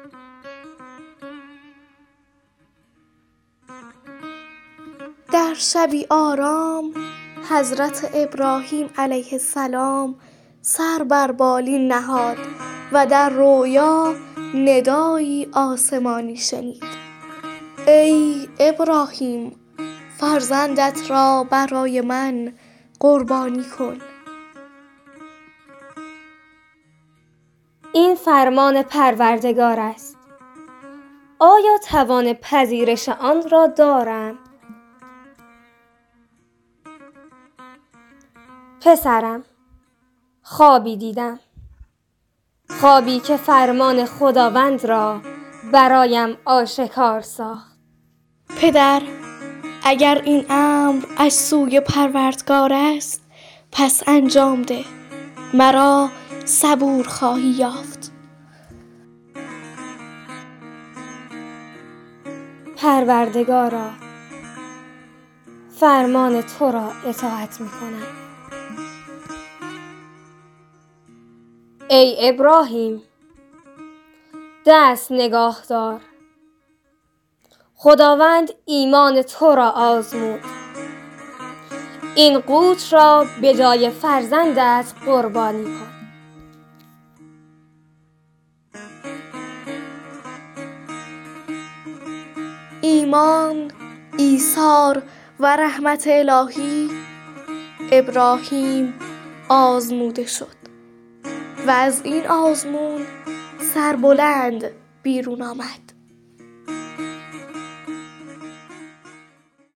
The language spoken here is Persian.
در شبی آرام حضرت ابراهیم علیه السلام سر بر بالین نهاد و در رویا ندایی آسمانی شنید: ای ابراهیم، فرزندت را برای من قربانی کن. این فرمان پروردگار است. آیا توان پذیرش آن را دارم؟ پسرم، خوابی دیدم، خوابی که فرمان خداوند را برایم آشکار ساخت. پدر، اگر این امر از سوی پروردگار است، پس انجام ده، مرا صبور خواهی یافت. پروردگارا، فرمان تو را اطاعت می کنم. ای ابراهیم، دست نگاه دار. خداوند ایمان تو را آزمود. این قوت را به جای فرزندت قربانی کن. ایمان، ایثار و رحمت الهی، ابراهیم آزموده شد و از این آزمون سربلند بیرون آمد.